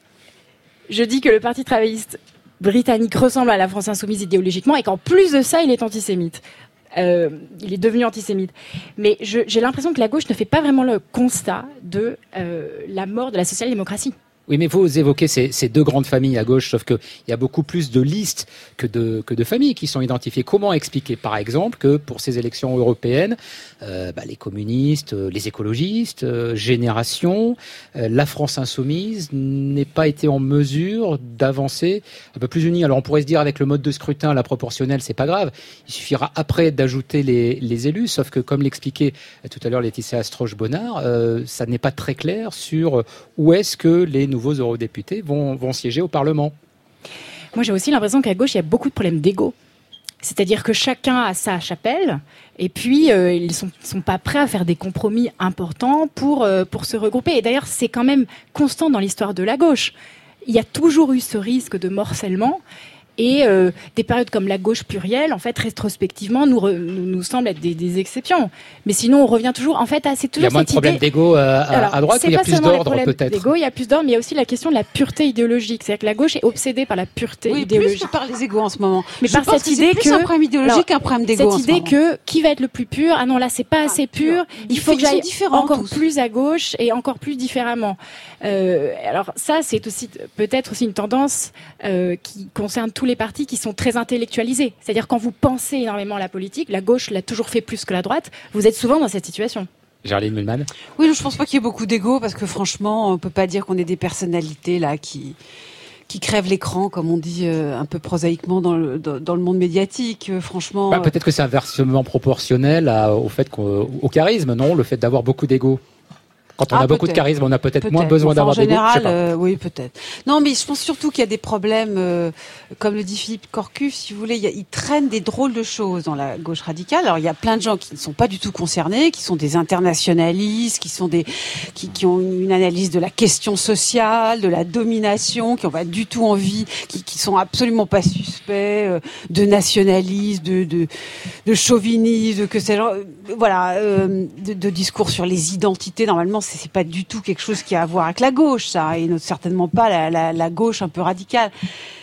Je dis que le Parti travailliste britannique ressemble à la France insoumise idéologiquement et qu'en plus de ça, il est antisémite. Euh, il est devenu antisémite. Mais je, j'ai l'impression que la gauche ne fait pas vraiment le constat de euh, la mort de la social-démocratie. Oui, mais vous évoquez ces, ces deux grandes familles à gauche, sauf qu'il y a beaucoup plus de listes que de, que de familles qui sont identifiées. Comment expliquer, par exemple, que pour ces élections européennes, euh, bah, les communistes, les écologistes, euh, Génération, euh, la France insoumise n'aient pas été en mesure d'avancer un peu plus unis? Alors on pourrait se dire, avec le mode de scrutin, la proportionnelle, c'est pas grave. Il suffira après d'ajouter les, les élus, sauf que, comme l'expliquait tout à l'heure Laetitia Stroll-Bonnard, euh, ça n'est pas très clair sur où est-ce que les nouveaux nouveaux eurodéputés vont, vont siéger au Parlement. Moi, j'ai aussi l'impression qu'à gauche, il y a beaucoup de problèmes d'ego. C'est-à-dire que chacun a sa chapelle, et puis euh, ils sont, sont pas prêts à faire des compromis importants pour, euh, pour se regrouper. Et d'ailleurs, c'est quand même constant dans l'histoire de la gauche. Il y a toujours eu ce risque de morcellement. Et euh, des périodes comme la gauche plurielle, en fait, rétrospectivement, nous, re, nous, nous semblent être des, des exceptions. Mais sinon, on revient toujours... En fait, c'est toujours cette idée... Il y a moins de problèmes d'ego à, Alors, à droite, ou il y a plus d'ordre, peut-être? D'ego, il y a plus d'ordre, mais il y a aussi la question de la pureté idéologique. C'est-à-dire que la gauche est obsédée par la pureté oui, idéologique. Plus que par les égos en ce moment. Mais Je par pense cette que idée c'est plus que... un problème idéologique qu'un problème d'ego. Cette idée que qui va être le plus pur? Ah non, là, c'est pas ah, assez pur. pur. Il faut que j'aille encore tous. plus à gauche et encore plus différemment. Euh, alors ça, c'est aussi peut-être aussi une tendance euh, qui concerne tous les partis qui sont très intellectualisé. C'est-à-dire quand vous pensez énormément à la politique, la gauche l'a toujours fait plus que la droite, vous êtes souvent dans cette situation. Gerline Mühlmann. Oui, je pense pas qu'il y ait beaucoup d'ego, parce que franchement, on peut pas dire qu'on ait des personnalités là qui qui crèvent l'écran, comme on dit euh, un peu prosaïquement dans le dans, dans le monde médiatique. Euh, franchement, bah, peut-être que c'est inversement proportionnel à, au fait qu'on, au charisme, non, le fait d'avoir beaucoup d'ego. Quand on ah, a beaucoup de charisme, on a peut-être, peut-être. moins besoin enfin, d'avoir des goûts. En général, euh, oui, peut-être. Non, mais je pense surtout qu'il y a des problèmes, euh, comme le dit Philippe Corcus, si vous voulez, il, y a, il traîne des drôles de choses dans la gauche radicale. Alors, il y a plein de gens qui ne sont pas du tout concernés, qui sont des internationalistes, qui sont des, qui, qui ont une analyse de la question sociale, de la domination, qui n'ont pas du tout envie, qui, qui sont absolument pas suspects euh, de nationalisme, de, de, de chauvinisme, que c'est genre, euh, voilà, euh, de, de discours sur les identités. Normalement, c'est pas du tout quelque chose qui a à voir avec la gauche, ça, et certainement pas la, la, la gauche un peu radicale.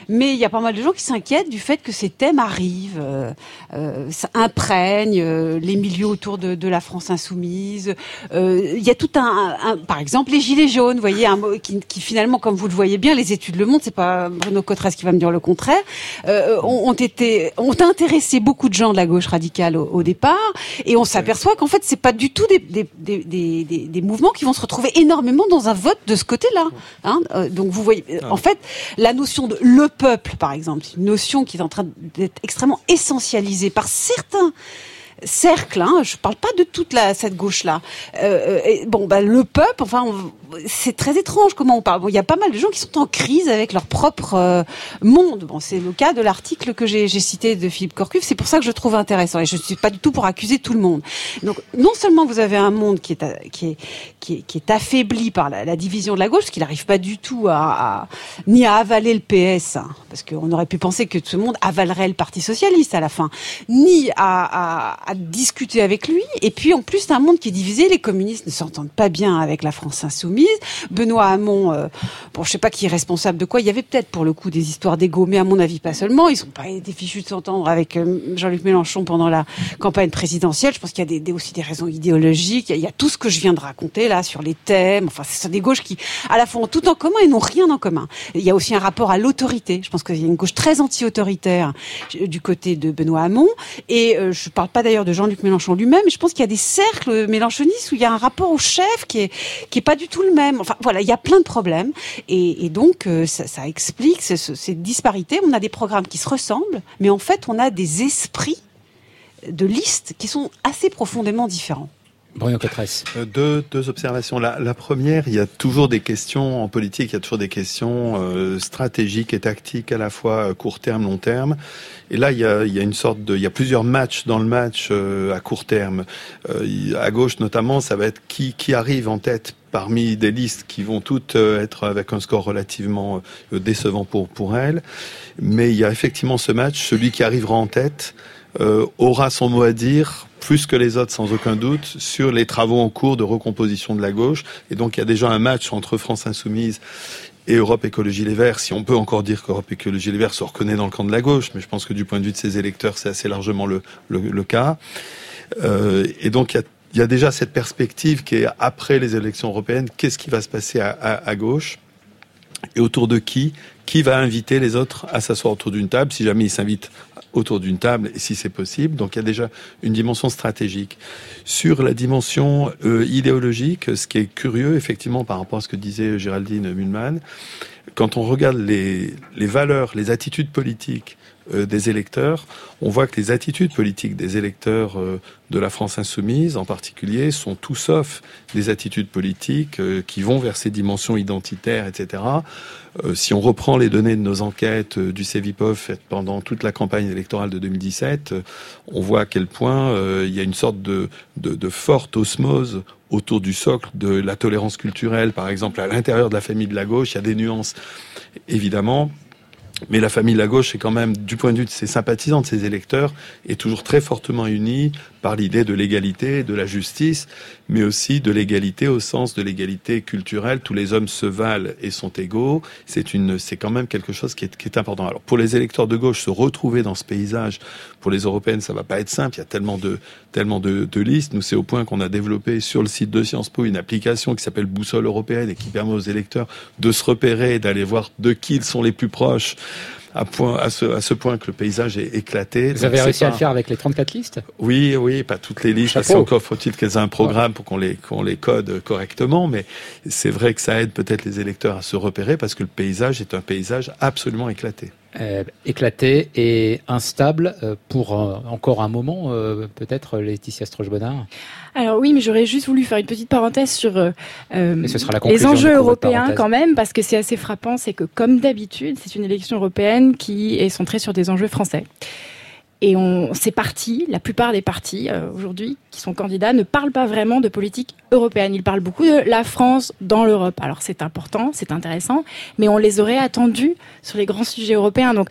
Mais il y a pas mal de gens qui s'inquiètent du fait que ces thèmes arrivent, euh, euh, ça imprègne euh, les milieux autour de, de la France insoumise. Euh, il y a tout un, un, un, par exemple, les gilets jaunes, vous voyez, un, qui, qui finalement, comme vous le voyez bien, les études le montrent, c'est pas Bruno Cotresse qui va me dire le contraire, euh, ont, ont été, ont intéressé beaucoup de gens de la gauche radicale au, au départ, et on s'aperçoit qu'en fait, c'est pas du tout des, des, des, des, des, des mouvements qui vont se retrouver énormément dans un vote de ce côté-là. Hein. Euh, donc vous voyez, en fait, la notion de le peuple, par exemple, c'est une notion qui est en train d'être extrêmement essentialisée par certains cercle, hein, je parle pas de toute la cette gauche-là. Euh, et, bon, bah le peuple, enfin, on, c'est très étrange comment on parle. Bon, il y a pas mal de gens qui sont en crise avec leur propre euh, monde. Bon, c'est le cas de l'article que j'ai, j'ai cité de Philippe Corcuff. C'est pour ça que je trouve intéressant. Et je suis pas du tout pour accuser tout le monde. Donc, non seulement vous avez un monde qui est à, qui est qui est qui est affaibli par la, la division de la gauche, parce qu'il n'arrive pas du tout à, à ni à avaler le P S, hein, parce qu'on aurait pu penser que ce monde avalerait le Parti socialiste à la fin, ni à, à à discuter avec lui. Et puis, en plus, c'est un monde qui est divisé. Les communistes ne s'entendent pas bien avec la France insoumise. Benoît Hamon, euh, bon, je sais pas qui est responsable de quoi. Il y avait peut-être, pour le coup, des histoires d'égo, mais à mon avis, pas seulement. Ils sont pas été fichus de s'entendre avec euh, Jean-Luc Mélenchon pendant la campagne présidentielle. Je pense qu'il y a des, des, aussi des raisons idéologiques. Il y, a, il y a tout ce que je viens de raconter, là, sur les thèmes. Enfin, ce sont des gauches qui, à la fois, ont tout en commun et n'ont rien en commun. Il y a aussi un rapport à l'autorité. Je pense qu'il y a une gauche très anti-autoritaire du côté de Benoît Hamon. Et euh, je parle pas d'ailleurs de Jean-Luc Mélenchon lui-même, je pense qu'il y a des cercles mélenchonistes où il y a un rapport au chef qui est qui est pas du tout le même. Enfin voilà, il y a plein de problèmes et, et donc euh, ça, ça explique ce, ce, ces disparités. On a des programmes qui se ressemblent, mais en fait on a des esprits de listes qui sont assez profondément différents. Bruno Cotresse. Euh, deux, deux observations. La, la première, il y a toujours des questions en politique, il y a toujours des questions euh, stratégiques et tactiques à la fois court terme, long terme. Et là, il y a, il y a une sorte de, il y a plusieurs matchs dans le match euh, à court terme. Euh, à gauche notamment, ça va être qui qui arrive en tête parmi des listes qui vont toutes euh, être avec un score relativement euh, décevant pour pour elles. Mais il y a effectivement ce match, celui qui arrivera en tête euh, aura son mot à dire, plus que les autres sans aucun doute, sur les travaux en cours de recomposition de la gauche. Et donc il y a déjà un match entre France Insoumise et Europe Écologie Les Verts, si on peut encore dire qu'Europe Écologie Les Verts se reconnaît dans le camp de la gauche, mais je pense que du point de vue de ses électeurs, c'est assez largement le, le, le cas. Euh, et donc il y a, il y a déjà cette perspective qui est après les élections européennes, qu'est-ce qui va se passer à, à, à gauche et autour de qui, qui va inviter les autres à s'asseoir autour d'une table, si jamais ils s'invitent autour d'une table et si c'est possible. Donc il y a déjà une dimension stratégique. Sur la dimension euh, idéologique, ce qui est curieux effectivement par rapport à ce que disait Géraldine Mühlmann, quand on regarde les, les valeurs, les attitudes politiques euh, des électeurs, on voit que les attitudes politiques des électeurs euh, de la France insoumise en particulier sont tout sauf des attitudes politiques euh, qui vont vers ces dimensions identitaires, et cetera. Euh, si on reprend les données de nos enquêtes euh, du Cevipof faites pendant toute la campagne électorale de deux mille dix-sept, euh, on voit à quel point euh, il y a une sorte de, de, de forte osmose autour du socle de la tolérance culturelle, par exemple, à l'intérieur de la famille de la gauche. Il y a des nuances, évidemment. Mais la famille de la gauche est quand même, du point de vue de ses sympathisants, de ses électeurs, est toujours très fortement unie par l'idée de l'égalité, de la justice, mais aussi de l'égalité au sens de l'égalité culturelle. Tous les hommes se valent et sont égaux. C'est une, c'est quand même quelque chose qui est, qui est important. Alors, pour les électeurs de gauche, se retrouver dans ce paysage, pour les européennes, ça va pas être simple. Il y a tellement de, tellement de, de listes. Nous, c'est au point qu'on a développé sur le site de Sciences Po une application qui s'appelle Boussole européenne et qui permet aux électeurs de se repérer, d'aller voir de qui ils sont les plus proches. À, point, à, ce, à ce point que le paysage est éclaté. Vous avez réussi pas... à le faire avec les trente-quatre listes ? Oui, oui, pas toutes les listes. Parce encore faut-il qu'elles aient un programme ouais. pour qu'on les, qu'on les code correctement. Mais c'est vrai que ça aide peut-être les électeurs à se repérer parce que le paysage est un paysage absolument éclaté. Euh, éclaté et instable euh, pour euh, encore un moment, euh, peut-être, Laetitia Stroche-Bonnard. Alors oui, mais j'aurais juste voulu faire une petite parenthèse sur euh, ce sera la les enjeux européens quand même, parce que c'est assez frappant, c'est que comme d'habitude, c'est une élection européenne qui est centrée sur des enjeux français. Et on, ces partis, la plupart des partis euh, aujourd'hui qui sont candidats ne parlent pas vraiment de politique européenne. Ils parlent beaucoup de la France dans l'Europe. Alors c'est important, c'est intéressant, mais on les aurait attendus sur les grands sujets européens. Donc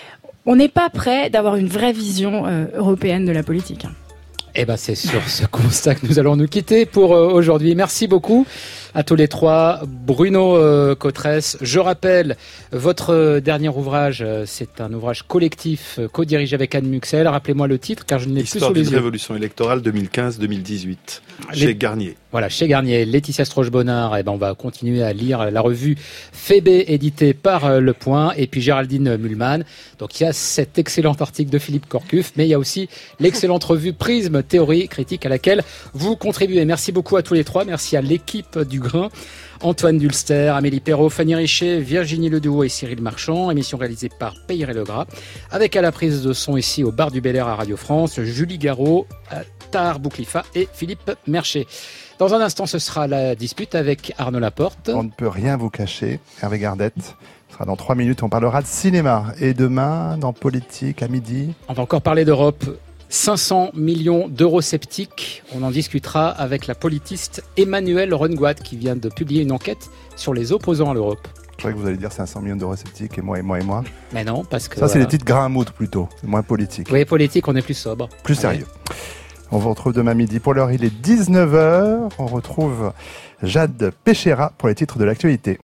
on n'est pas prêt d'avoir une vraie vision euh, européenne de la politique. Eh ben c'est sur ce constat que nous allons nous quitter pour euh, aujourd'hui. Merci beaucoup. à tous les trois. Bruno euh, Cotresse, je rappelle, votre dernier ouvrage, c'est un ouvrage collectif euh, co-dirigé avec Anne Muxel. Rappelez-moi le titre, car je ne l'ai plus sous les yeux. Histoire d'une révolution électorale deux mille quinze deux mille dix-huit, chez les... Garnier. Voilà, chez Garnier. Laetitia Stroche-Bonnard, eh ben, on va continuer à lire la revue Phébé, éditée par euh, Le Point, et puis Géraldine Mühlmann. Donc il y a cet excellent article de Philippe Corcuff, mais il y a aussi l'excellente revue Prisme, théorie critique, à laquelle vous contribuez. Merci beaucoup à tous les trois. Merci à l'équipe du Grain. Antoine Dulster, Amélie Perrault, Fanny Richer, Virginie Leduo et Cyril Marchand. Émission réalisée par Peyre Legras. Avec à la prise de son ici au bar du Bel Air à Radio France, Julie Garraud, Tahar Bouklifa et Philippe Mercher. Dans un instant, ce sera la dispute avec Arnaud Laporte. On ne peut rien vous cacher. Hervé Gardette. Ce sera dans trois minutes. On parlera de cinéma. Et demain, dans Politique, à midi. On va encore parler d'Europe. cinq cents millions d'eurosceptiques. On en discutera avec la politiste Emmanuelle Rungoat qui vient de publier une enquête sur les opposants à l'Europe. Je croyais que vous allez dire cinq cents millions d'eurosceptiques et moi et moi et moi. Mais non, parce que... Ça, voilà. C'est des titres grains à moudre plutôt. Moins politique. Oui, politique, on est plus sobre. Plus sérieux. Ouais. On vous retrouve demain midi. Pour l'heure, il est dix-neuf heures. On retrouve Jade Péchera pour les titres de l'actualité.